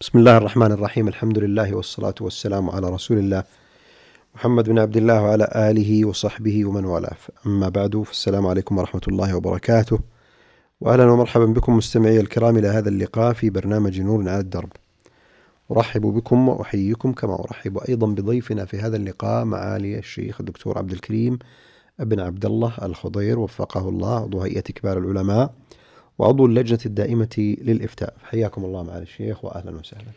بسم الله الرحمن الرحيم. الحمد لله والصلاة والسلام على رسول الله محمد بن عبد الله وعلى آله وصحبه ومن والاه. أما بعد، فالسلام عليكم ورحمة الله وبركاته، وأهلا ومرحبا بكم مستمعي الكرام إلى هذا اللقاء في برنامج نور على الدرب. أرحب بكم وأحييكم كما أرحب أيضا بضيفنا في هذا اللقاء معالي الشيخ الدكتور عبد الكريم بن عبد الله الخضير وفقه الله، عضو هيئة كبار العلماء وعضو اللجنة الدائمة للإفتاء. حياكم الله معالي الشيخ وأهلا وسهلا.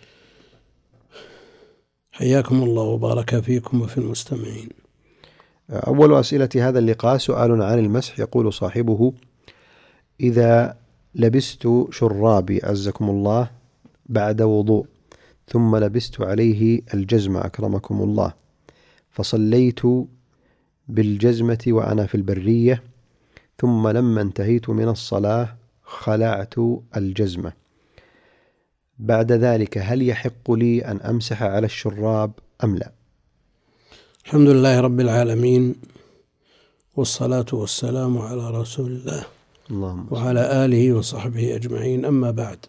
حياكم الله وبارك فيكم وفي المستمعين. أول أسئلة هذا اللقاء سؤال عن المسح، يقول صاحبه: إذا لبست شرابي عزكم الله بعد وضوء ثم لبست عليه الجزمة أكرمكم الله، فصليت بالجزمة وأنا في البرية، ثم لما انتهيت من الصلاة خلعت الجزمة، بعد ذلك هل يحق لي أن أمسح على الشراب أم لا؟ الحمد لله رب العالمين، والصلاة والسلام على رسول الله وعلى آله وصحبه أجمعين. أما بعد،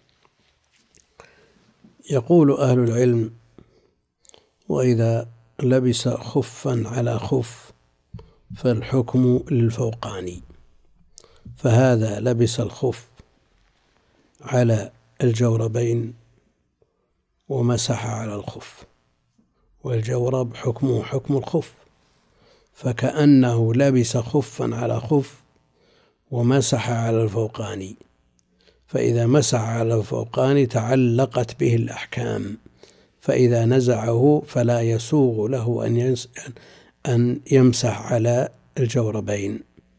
يقول أهل العلم: وإذا لبس خفا على خف فالحكم للفوقاني، فهذا لبس الخف على الجوربين ومسح على الخف، والجورب حكمه حكم الخف، فكأنه لبس خفا على خف ومسح على الفوقاني، فإذا مسح على الفوقاني تعلقت به الأحكام، فإذا نزعه فلا يسوغ له أن يمسح على الجوربين،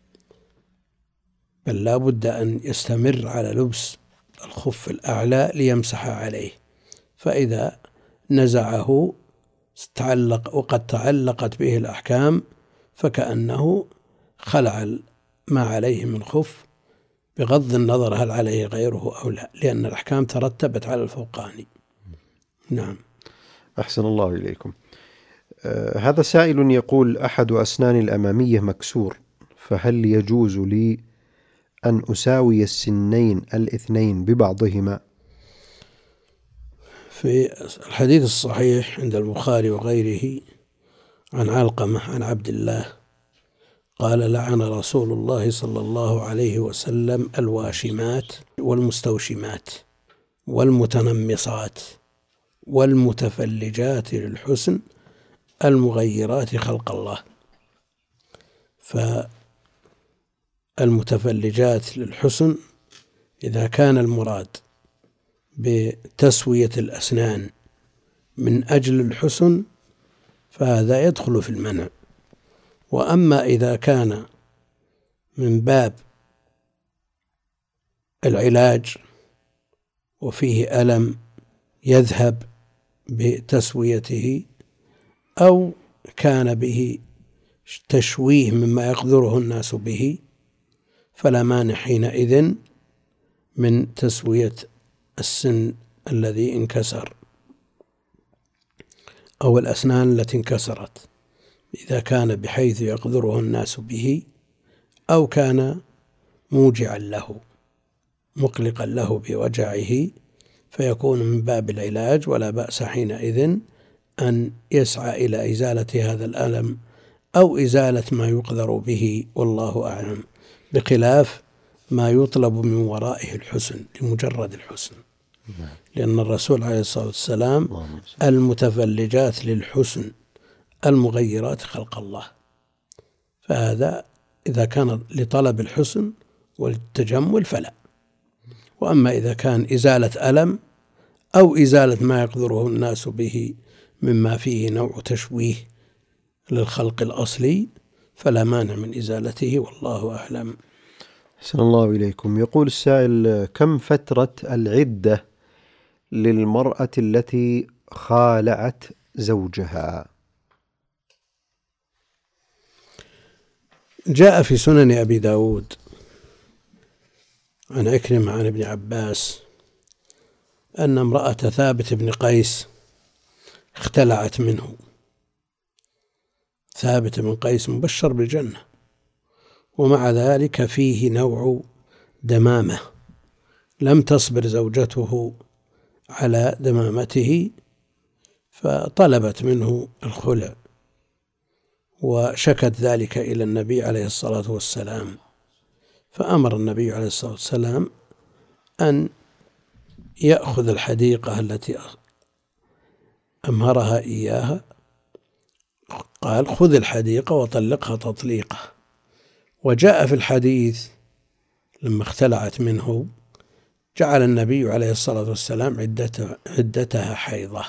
بل لا بد أن يستمر على لبس الخف الأعلى ليمسح عليه، فإذا نزعه وقد تعلقت به الأحكام فكأنه خلع ما عليه من خف، بغض النظر هل عليه غيره أو لا، لأن الأحكام ترتبت على الفوقاني. نعم. أحسن الله إليكم. هذا سائل يقول: أحد أسناني الأمامية مكسور، فهل يجوز لي أن أساوي السنين الاثنين ببعضهما؟ في الحديث الصحيح عند البخاري وغيره عن علقمة عن عبد الله قال: لعن رسول الله صلى الله عليه وسلم الواشمات والمستوشمات والمتنمصات والمتفلجات للحسن المغيرات خلق الله. فالمتفلجات للحسن إذا كان المراد بتسوية الأسنان من أجل الحسن فهذا يدخل في المنع، وأما إذا كان من باب العلاج وفيه ألم يذهب بتسويته، أو كان به تشويه مما يقدره الناس به، فلا مانع حينئذ من تسوية السن الذي انكسر أو الأسنان التي انكسرت، إذا كان بحيث يقدره الناس به، أو كان موجعا له مقلقا له بوجعه، فيكون من باب العلاج، ولا بأس حينئذ أن يسعى إلى إزالة هذا الألم أو إزالة ما يقدر به، والله أعلم، بخلاف ما يطلب من ورائه الحسن لمجرد الحسن، لأن الرسول عليه الصلاة والسلام المتفلجات للحسن المغيرات خلق الله، فهذا إذا كان لطلب الحسن والتجمل فلا. وأما إذا كان إزالة ألم أو إزالة ما يقدره الناس به مما فيه نوع تشويه للخلق الأصلي فلا مانع من إزالته، والله أعلم. أحسن الله إليكم. يقول السائل: كم فترة العدة للمرأة التي خالعت زوجها؟ جاء في سنن أبي داود عن عكرمة عن ابن عباس أن امرأة ثابت بن قيس اختلعت منه. ثابت بن قيس مبشر بالجنة، ومع ذلك فيه نوع دمامة، لم تصبر زوجته على دمامته، فطلبت منه الخلع، وشكت ذلك إلى النبي عليه الصلاة والسلام، فأمر النبي عليه الصلاة والسلام أن يأخذ الحديقة التي أمهرها إياها، قال: خذ الحديقة وطلقها تطليقة. وجاء في الحديث لما اختلعت منه جعل النبي عليه الصلاة والسلام عدتها حيضة،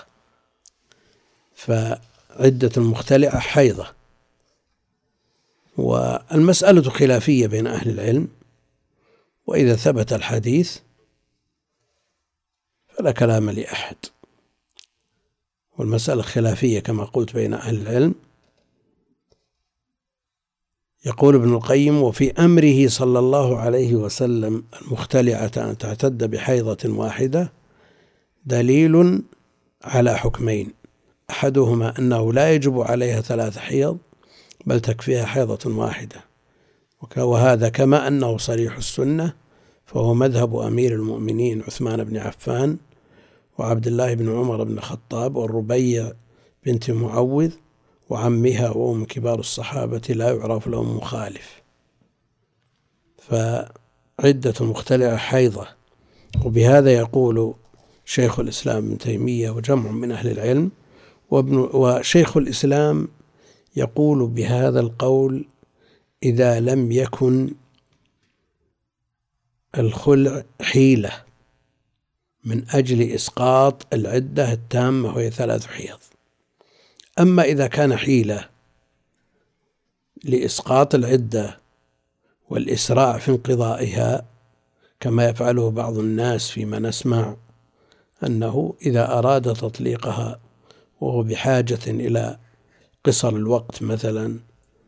فعدة المختلعة حيضة. والمسألة خلافية بين أهل العلم، وإذا ثبت الحديث فلا كلام لأحد، والمسألة خلافية كما قلت بين أهل العلم. يقول ابن القيم: وفي أمره صلى الله عليه وسلم المختلعة أن تعتد بحيضة واحدة دليل على حكمين: أحدهما أنه لا يجب عليها 3 حيض، بل تكفيها حيضة واحدة، وهذا كما أنه صريح السنة، فهو مذهب أمير المؤمنين عثمان بن عفان وعبد الله بن عمر بن الخطاب والربيع بنت معوذ وعمها وأم كبار الصحابة لا يعرف لهم مخالف. فعدة المختلعة حيضة. وبهذا يقول شيخ الإسلام ابن تيمية وجمع من أهل العلم، وشيخ الإسلام يقول بهذا القول إذا لم يكن الخلع حيلة من أجل إسقاط العدة التامة وهي 3 حيض. أما إذا كان حيلة لإسقاط العدة والإسراع في انقضائها كما يفعله بعض الناس فيما نسمع، أنه إذا أراد تطليقها وهو بحاجة إلى قصر الوقت مثلا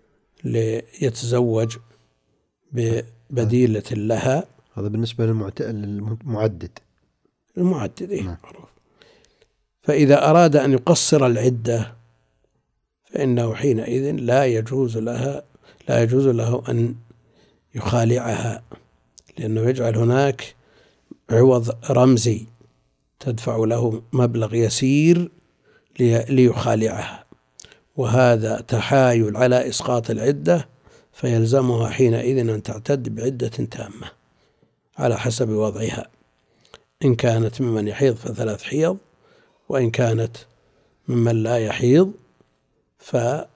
ليتزوج ببديلة لها، هذا بالنسبة للمعدد معروف. فإذا أراد أن يقصر العدة فإنه حينئذ لا يجوز له أن يخالعها، لأنه يجعل هناك عوض رمزي تدفع له مبلغ يسير ليخالعها، وهذا تحايل على إسقاط العدة، فيلزمها حينئذ أن تعتد بعدة تامة على حسب وضعها، إن كانت ممن يحيض ف3 حيض، وإن كانت ممن لا يحيض ف3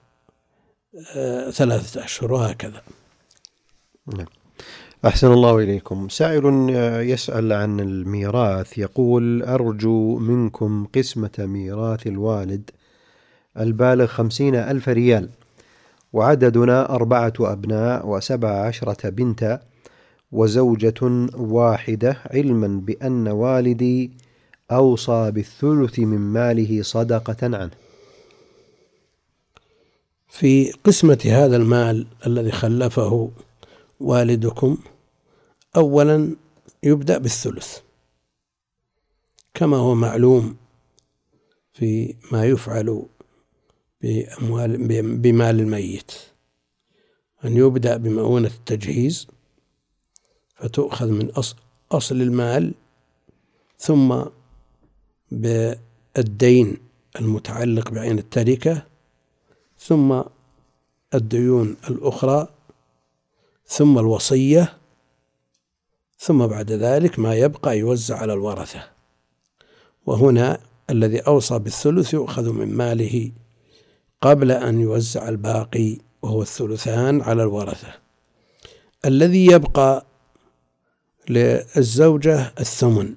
أشهر، وهكذا. أحسن الله إليكم. سائل يسأل عن الميراث، يقول: أرجو منكم قسمة ميراث الوالد البالغ 50,000 ريال، وعددنا 4 أبناء و17 بنتا وزوجة واحدة، علما بأن والدي أوصى بالثلث من ماله صدقة عنه. في قسمة هذا المال الذي خلفه والدكم، أولا يبدأ بالثلث كما هو معلوم في ما يفعل بمال الميت، أن يبدأ بمؤونة التجهيز فتؤخذ من أصل المال، ثم بالدين المتعلق بعين التركة، ثم الديون الأخرى، ثم الوصية، ثم بعد ذلك ما يبقى يوزع على الورثة. وهنا الذي أوصى بالثلث يؤخذ من ماله قبل أن يوزع الباقي، وهو 2 على الورثة. الذي يبقى للزوجة الثمن،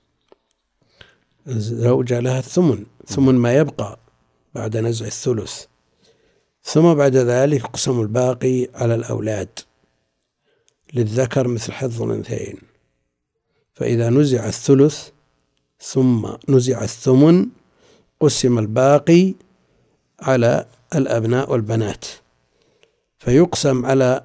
الزوجة لها ثمن ما يبقى بعد نزع الثلث، ثم بعد ذلك يقسم الباقي على الأولاد، للذكر مثل حظ الأنثيين. فإذا نزع الثلث ثم نزع الثمن قسم الباقي على الأبناء والبنات، فيقسم على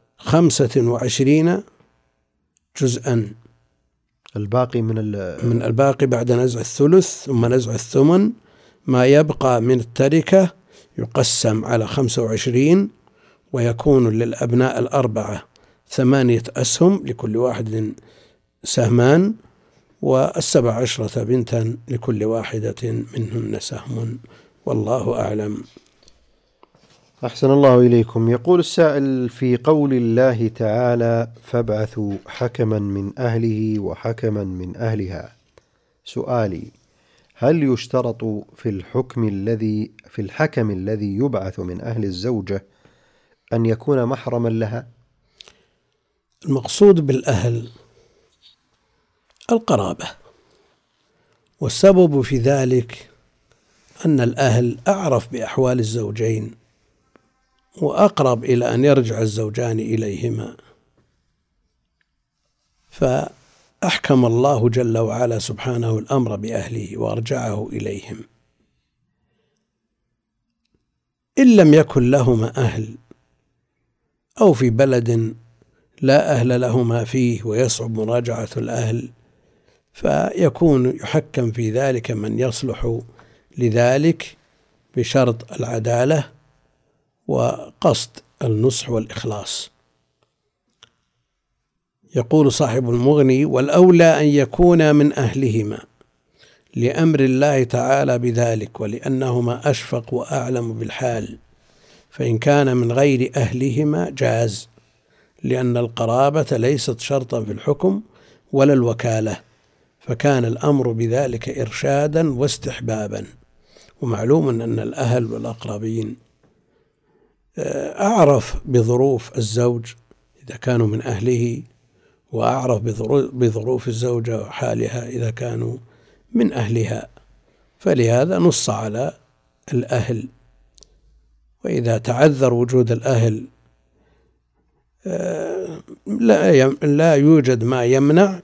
25 جزءا، الباقي من الباقي بعد نزع الثلث ثم نزع الثمن، ما يبقى من التركة يقسم على 25، ويكون للأبناء 4 8 أسهم، لكل واحد سهمان، و17 بنتا لكل واحدة منهن سهم، والله أعلم. أحسن الله إليكم. يقول السائل: في قول الله تعالى: فابعثوا حكما من أهله وحكما من أهلها، سؤالي: هل يشترط في الحكم الذي يبعث من أهل الزوجة أن يكون محرما لها؟ المقصود بالأهل القرابة، والسبب في ذلك أن الأهل أعرف بأحوال الزوجين وأقرب إلى أن يرجع الزوجان إليهما، فأحكم الله جل وعلا سبحانه الأمر بأهله وأرجعه إليهم. إن لم يكن لهما أهل أو في بلد لا أهل لهما فيه ويصعب مراجعة الأهل، فيكون يحكم في ذلك من يصلح لذلك بشرط العدالة وقصد النصح والإخلاص. يقول صاحب المغني: والأولى أن يكون من أهلهما لأمر الله تعالى بذلك، ولأنهما أشفق وأعلم بالحال، فإن كان من غير أهلهما جاز، لأن القرابة ليست شرطا في الحكم ولا الوكالة، فكان الأمر بذلك إرشادا واستحبابا. ومعلوم أن الأهل والأقربين أعرف بظروف الزوج إذا كانوا من أهله، وأعرف بظروف الزوجة وحالها إذا كانوا من أهلها، فلهذا نص على الأهل. وإذا تعذر وجود الأهل لا يوجد ما يمنع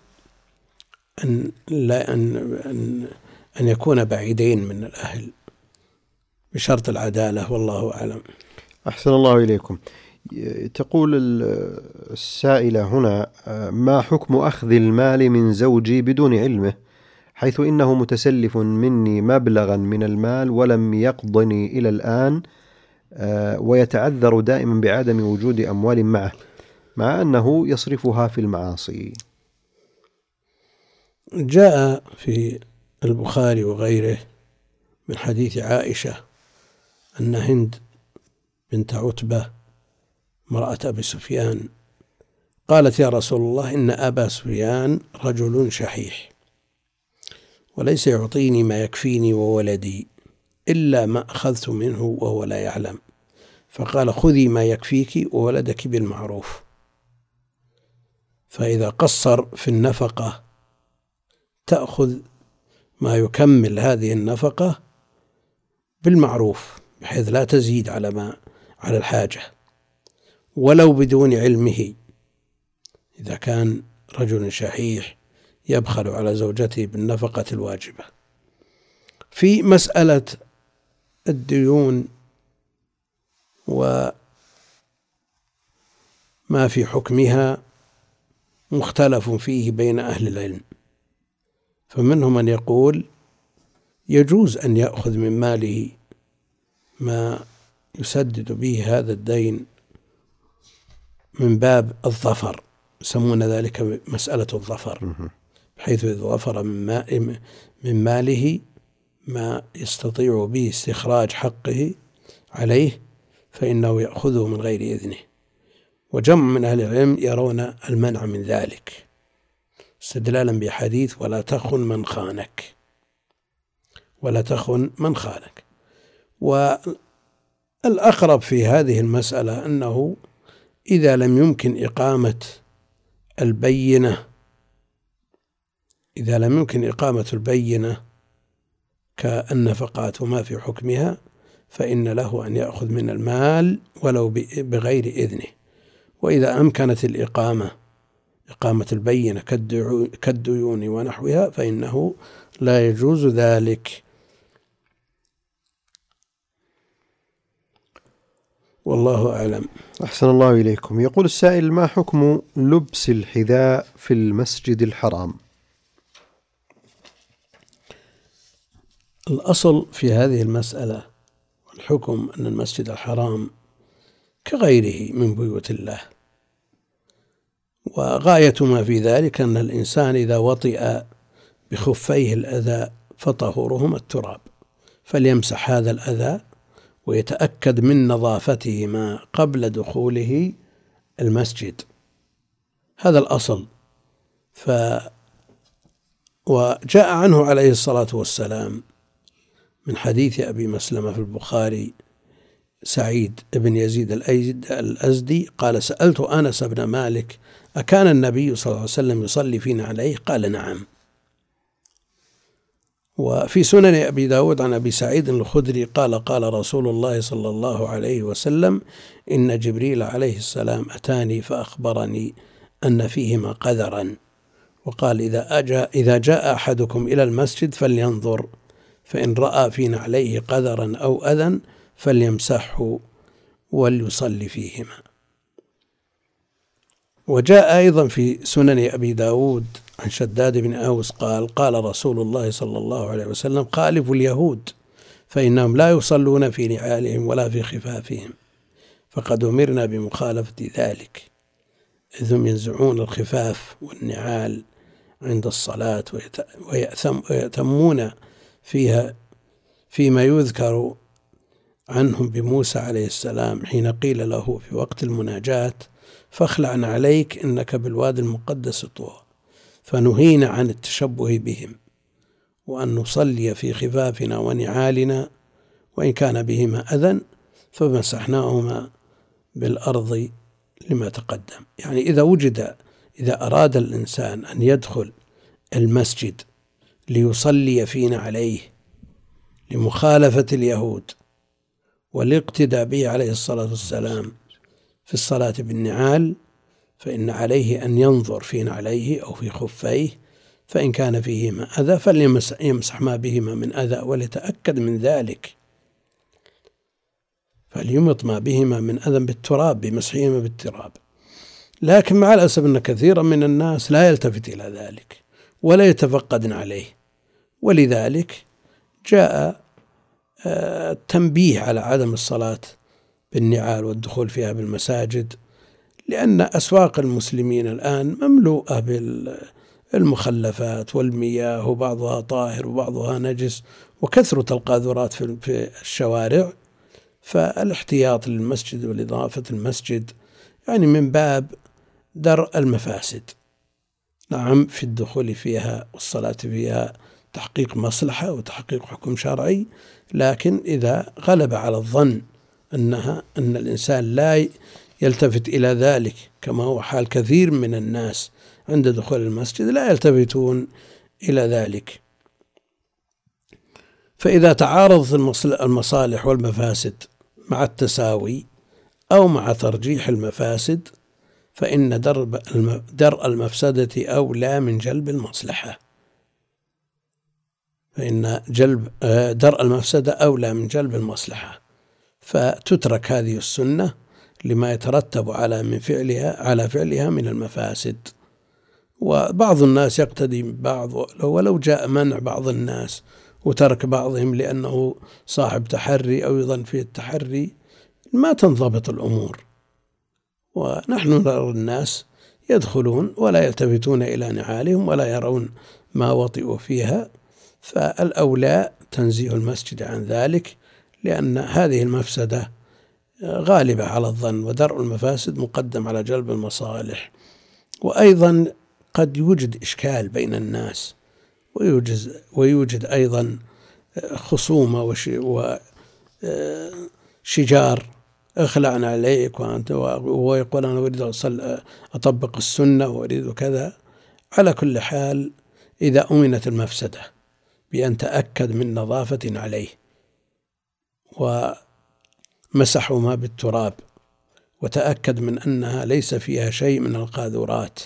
أن يكون بعيدين من الأهل بشرط العدالة، والله أعلم. أحسن الله إليكم. تقول السائلة هنا: ما حكم أخذ المال من زوجي بدون علمه، حيث إنه متسلف مني مبلغا من المال ولم يقضني إلى الآن، ويتعذر دائما بعدم وجود أموال معه، مع أنه يصرفها في المعاصي؟ جاء في البخاري وغيره من حديث عائشة أن هند بنت عتبة امرأة أبي سفيان قالت: يا رسول الله، إن أبا سفيان رجل شحيح وليس يعطيني ما يكفيني وولدي إلا ما أخذت منه وهو لا يعلم، فقال: خذي ما يكفيك وولدك بالمعروف، فإذا قصر في النفقة تأخذ ما يكمل هذه النفقة بالمعروف، بحيث لا تزيد على الحاجة ولو بدون علمه. إذا كان رجل شحيح يبخل على زوجته بالنفقة الواجبة. في مسألة الديون وما في حكمها مختلف فيه بين أهل العلم، فمنهم من يقول يجوز أن يأخذ من ماله ما يسدد به هذا الدين من باب الظفر، يسمون ذلك مسألة الظفر، بحيث إذا ظفر من ماله ما يستطيع به استخراج حقه عليه فإنه يأخذه من غير إذنه. وجمع من أهل العلم يرون المنع من ذلك استدلالا بحديث: ولا تخن من خانك، ولا تخن من خانك. والأقرب في هذه المسألة أنه إذا لم يمكن إقامة البينة كالنفقات وما في حكمها، فإن له أن يأخذ من المال ولو بغير إذنه. وإذا أمكنت إقامة البينة كالديون ونحوها فإنه لا يجوز ذلك، والله أعلم. أحسن الله إليكم. يقول السائل: ما حكم لبس الحذاء في المسجد الحرام؟ الأصل في هذه المسألة والحكم أن المسجد الحرام كغيره من بيوت الله، وغاية ما في ذلك أن الإنسان إذا وطئ بخفيه الأذى فطهورهما التراب، فليمسح هذا الأذى ويتأكد من نظافتهما قبل دخوله المسجد. هذا الأصل. وجاء عنه عليه الصلاة والسلام من حديث أبي مسلمة في البخاري سعيد بن يزيد الأزدي قال: سألت أنس بن مالك: أكان النبي صلى الله عليه وسلم يصلي فينا عليه؟ قال: نعم. وفي سنن أبي داود عن أبي سعيد الخدري قال: قال رسول الله صلى الله عليه وسلم: إن جبريل عليه السلام أتاني فأخبرني أن فيهما قذرا، وقال: إذا جاء أحدكم إلى المسجد فلينظر، فإن رأى في نعليه قذرا أو أذى فليمسحه وليصلي فيهما. وجاء أيضا في سنن أبي داود عن شداد بن أوس قال: قال رسول الله صلى الله عليه وسلم: خالفوا اليهود فإنهم لا يصلون في نعالهم ولا في خفافهم، فقد أمرنا بمخالفة ذلك، إذ هم ينزعون الخفاف والنعال عند الصلاة ويأتمون فيها فيما يذكر عنهم بموسى عليه السلام حين قيل له في وقت المناجاة: فاخلع عليك إنك بالوادي المقدس طوى. فنهينا عن التشبه بهم وأن نصلي في خفافنا ونعالنا، وإن كان بهما أذى فمسحناهما بالأرض لما تقدم. يعني إذا أراد الإنسان أن يدخل المسجد ليصلي فينا عليه لمخالفة اليهود والاقتداء به عليه الصلاة والسلام في الصلاة بالنعال، فإن عليه أن ينظر في نعليه أو في خفيه، فإن كان فيهما أذى فليمسح ما بهما من أذى وليتأكد من ذلك، فليمط ما بهما من أذى بالتراب، بمسحهما بالتراب. لكن مع الأسف أن كثيرا من الناس لا يلتفت إلى ذلك ولا يتفقد عليه، ولذلك جاء التنبيه على عدم الصلاة بالنعال والدخول فيها بالمساجد، لأن أسواق المسلمين الآن مملوءة بالمخلفات والمياه، وبعضها طاهر وبعضها نجس، وكثرة القاذورات في الشوارع. فالاحتياط للمسجد والإضافة المسجد يعني من باب درء المفاسد. نعم، في الدخول فيها والصلاة فيها تحقيق مصلحة وتحقيق حكم شرعي، لكن إذا غلب على الظن أن الإنسان لا يلتفت إلى ذلك، كما هو حال كثير من الناس عند دخول المسجد لا يلتفتون إلى ذلك. فإذا تعارضت المصالح والمفاسد مع التساوي أو مع ترجيح المفاسد، فإن درء المفسدة أولى من جلب المصلحة، فإن درء المفسدة أولى من جلب المصلحة، فتترك هذه السنة لما يترتب على فعلها من المفاسد. وبعض الناس يقتدي ببعض، ولو جاء منع بعض الناس وترك بعضهم لأنه صاحب تحري أو يظن فيه التحري، ما تنضبط الأمور. ونحن نرى الناس يدخلون ولا يلتفتون إلى نعالهم ولا يرون ما وطئوا فيها، فالأولى تنزيه المسجد عن ذلك، لأن هذه المفسدة غالبة على الظن، ودرء المفاسد مقدم على جلب المصالح. وأيضا قد يوجد إشكال بين الناس، ويوجد أيضا خصومة وشجار: اخلعنا عليك ويقول أنا أريد أطبق السنة وأريد كذا. على كل حال، إذا أمنت المفسدة بأن تأكد من نظافة عليه ومسحوا ما بالتراب وتأكد من أنها ليس فيها شيء من القاذورات،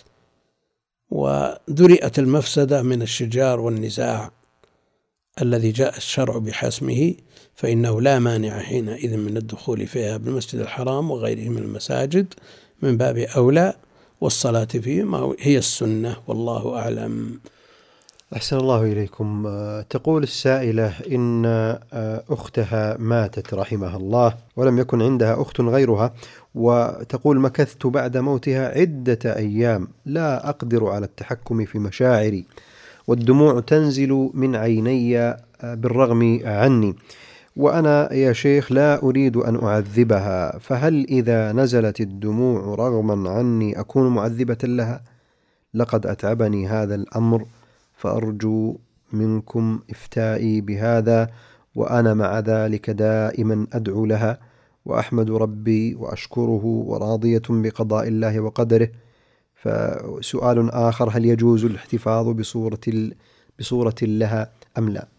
ودرئت المفسدة من الشجار والنزاع الذي جاء الشرع بحسمه، فإنه لا مانع حينئذ من الدخول فيها بالمسجد الحرام وغيره من المساجد من باب أولى، والصلاة فيه ما هي السنة، والله أعلم. أحسن الله إليكم. تقول السائلة إن أختها ماتت رحمها الله ولم يكن عندها أخت غيرها، وتقول: مكثت بعد موتها عدة أيام لا أقدر على التحكم في مشاعري، والدموع تنزل من عيني بالرغم عني، وأنا يا شيخ لا أريد أن أعذبها، فهل إذا نزلت الدموع رغما عني أكون معذبة لها؟ لقد أتعبني هذا الأمر، فأرجو منكم إفتائي بهذا، وأنا مع ذلك دائما أدعو لها وأحمد ربي وأشكره وراضية بقضاء الله وقدره. فسؤال آخر: هل يجوز الاحتفاظ بصورة لها أم لا؟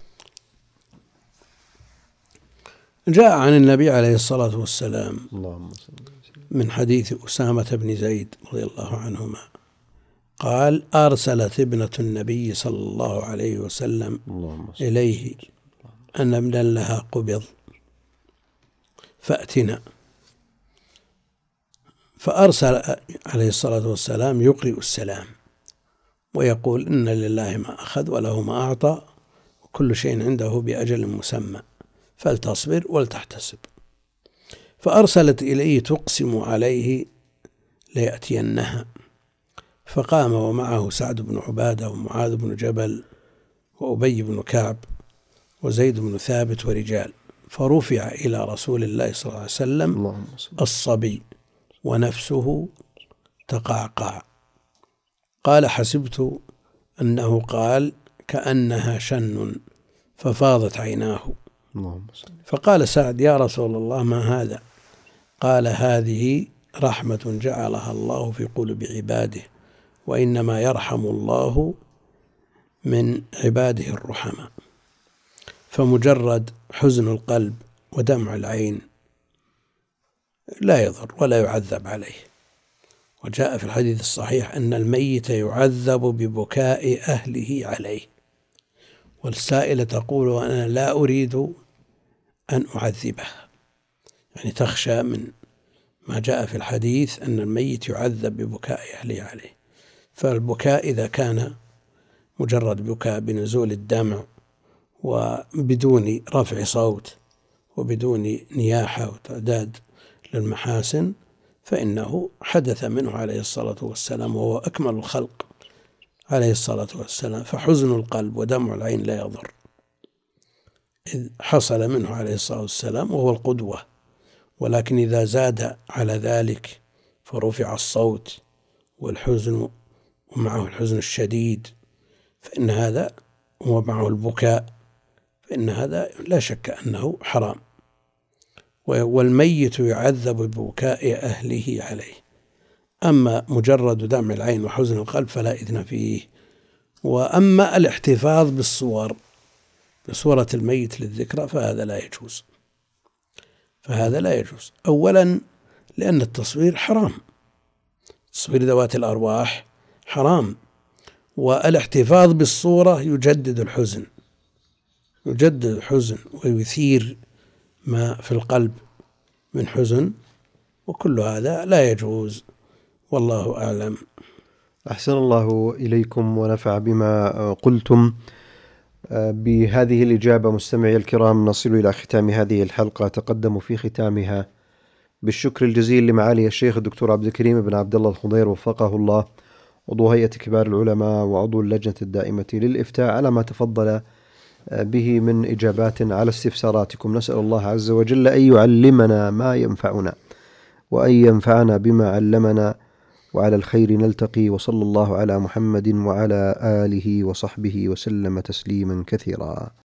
جاء عن النبي عليه الصلاة والسلام من حديث أسامة بن زيد رضي الله عنهما قال: أرسلت ابنة النبي صلى الله عليه وسلم إليه أن ابنا لها قبض فأتنا، فأرسل عليه الصلاة والسلام يقرئ السلام ويقول: إن لله ما أخذ وله ما أعطى وكل شيء عنده بأجل مسمى فلتصبر ولتحتسب. فأرسلت إليه تقسم عليه ليأتينها، فقام ومعه سعد بن عبادة ومعاذ بن جبل وأبي بن كعب وزيد بن ثابت ورجال، فرفع إلى رسول الله صلى الله عليه وسلم الصبي ونفسه تقعقع. قال: حسبت أنه قال كأنها شن، ففاضت عيناه. فقال سعد: يا رسول الله ما هذا؟ قال: هذه رحمة جعلها الله في قلوب عباده، وإنما يرحم الله من عباده الرحماء. فمجرد حزن القلب ودمع العين لا يضر ولا يعذب عليه. وجاء في الحديث الصحيح أن الميت يعذب ببكاء أهله عليه. والسائلة تقول: أنا لا أريد أن أعذبها، يعني تخشى من ما جاء في الحديث أن الميت يعذب ببكاء أهله عليه. فالبكاء إذا كان مجرد بكاء بنزول الدمع وبدون رفع صوت وبدون نياحة وتعداد للمحاسن فإنه حدث منه عليه الصلاة والسلام، وهو أكمل الخلق عليه الصلاة والسلام. فحزن القلب ودمع العين لا يضر، إذ حصل منه عليه الصلاة والسلام وهو القدوة. ولكن إذا زاد على ذلك فرفع الصوت والحزن ومعه الحزن الشديد فإن هذا ومعه البكاء فإن هذا لا شك أنه حرام. والميت يعذب ببكاء أهله عليه. أما مجرد دمع العين وحزن القلب فلا إذن فيه. وأما الاحتفاظ بصورة الميت للذكرى فهذا لا يجوز. أولا لأن التصوير حرام، تصوير ذوات الأرواح حرام، والاحتفاظ بالصورة يجدد الحزن ويثير ما في القلب من حزن، وكل هذا لا يجوز، والله أعلم. أحسن الله إليكم ونفع بما قلتم. بهذه الإجابة مستمعي الكرام نصل إلى ختام هذه الحلقة. تقدم في ختامها بالشكر الجزيل لمعالي الشيخ الدكتور عبد الكريم بن عبد الله الخضير وفقه الله، عضو هيئة كبار العلماء وعضو اللجنة الدائمة للإفتاء، على ما تفضل به من إجابات على استفساراتكم. نسأل الله عز وجل أن يعلمنا ما ينفعنا وأن ينفعنا بما علمنا، وعلى الخير نلتقي. وصلى الله على محمد وعلى آله وصحبه وسلم تسليما كثيرا.